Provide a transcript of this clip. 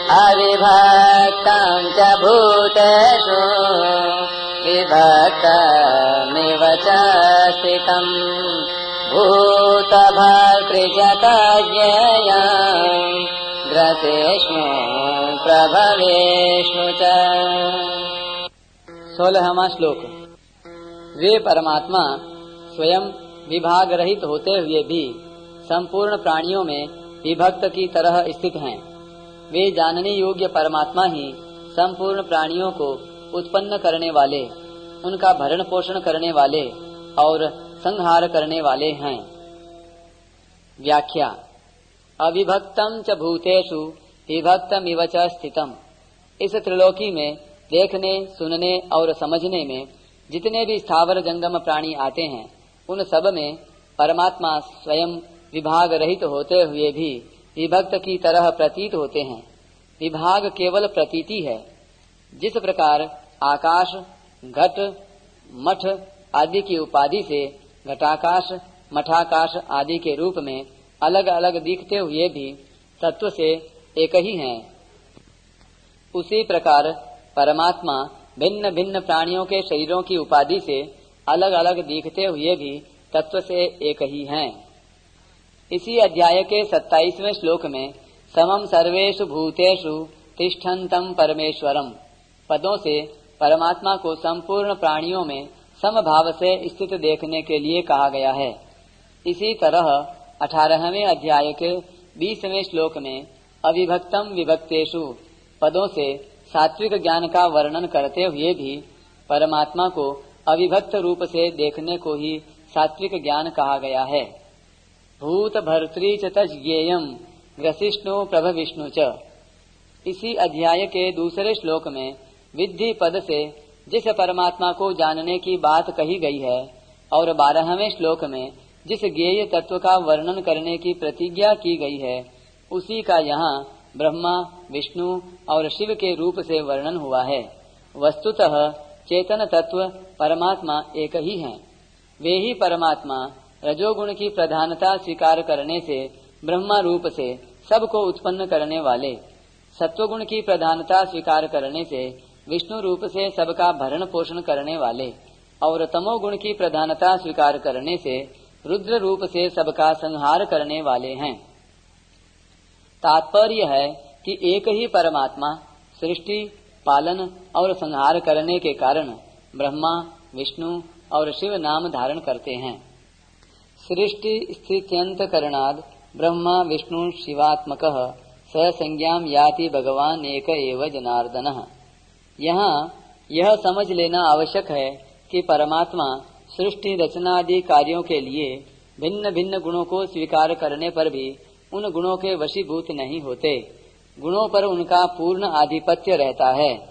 अविभक्तं च भूतेषु विभक्तमिव च स्थितम् भूतभर्तृ च तज्ज्ञेयम् ग्रसेष्णु प्रभवेष्णु च। 16वां श्लोक। वे परमात्मा स्वयं विभाग रहित होते हुए भी संपूर्ण प्राणियों में विभक्त की तरह स्थित हैं। वे जानने योग्य परमात्मा ही संपूर्ण प्राणियों को उत्पन्न करने वाले, उनका भरण पोषण करने वाले और संहार करने वाले हैं। व्याख्या। अविभक्तं च भूतेषु विभक्तमिव च स्थितम्। इस त्रिलोकी में देखने, सुनने और समझने में जितने भी स्थावर जंगम प्राणी आते हैं, उन सब में परमात्मा स्वयं विभाग रहित होते हुए भी विभक्त की तरह प्रतीत होते हैं। विभाग केवल प्रतीति है। जिस प्रकार आकाश, घट, मठ आदि की उपाधि से घटाकाश, मठाकाश आदि के रूप में अलग अलग दिखते हुए भी तत्व से एक ही हैं, उसी प्रकार परमात्मा भिन्न भिन्न प्राणियों के शरीरों की उपाधि से अलग अलग दिखते हुए भी तत्व से एक ही हैं। इसी अध्याय के 27वें श्लोक में समम सर्वेषु भूतेषु तिष्ठन्तं परमेश्वरम पदों से परमात्मा को संपूर्ण प्राणियों में समभाव से स्थित देखने के लिए कहा गया है। इसी तरह 18वें अध्याय के 20वें श्लोक में अविभक्तम विभक्तेषु पदों से सात्विक ज्ञान का वर्णन करते हुए भी परमात्मा को अविभक्त रूप से देखने को ही सात्विक ज्ञान कहा गया है। भूत भर्तृ च तज्ज्ञेयम् ग्रसिष्णु प्रभविष्णु च। इसी अध्याय के दूसरे श्लोक में विद्धि पद से जिस परमात्मा को जानने की बात कही गई है और 12वें श्लोक में जिस ज्ञेय तत्व का वर्णन करने की प्रतिज्ञा की गई है, उसी का यहाँ ब्रह्मा, विष्णु और शिव के रूप से वर्णन हुआ है। वस्तुतः चेतन तत्व परमात्मा एक ही हैं। वे ही परमात्मा रजोगुण की प्रधानता स्वीकार करने से ब्रह्मा रूप से सबको उत्पन्न करने वाले, सत्वगुण की प्रधानता स्वीकार करने से विष्णु रूप से सबका भरण पोषण करने वाले और तमोगुण की प्रधानता स्वीकार करने से रुद्र रूप से सबका संहार करने वाले हैं। तात्पर्य है कि एक ही परमात्मा सृष्टि, पालन और संहार करने के कारण ब्रह्मा, विष्णु और शिव नाम धारण करते हैं। सृष्टि स्थित्यंत करणाद ब्रह्मा विष्णु शिवात्मकः स संज्ञाम याति भगवान एक एव जनार्दनः। यहाँ यह समझ लेना आवश्यक है कि परमात्मा सृष्टि रचना आदि कार्यों के लिए भिन्न भिन्न गुणों को स्वीकार करने पर भी उन गुणों के वशीभूत नहीं होते। गुणों पर उनका पूर्ण आधिपत्य रहता है।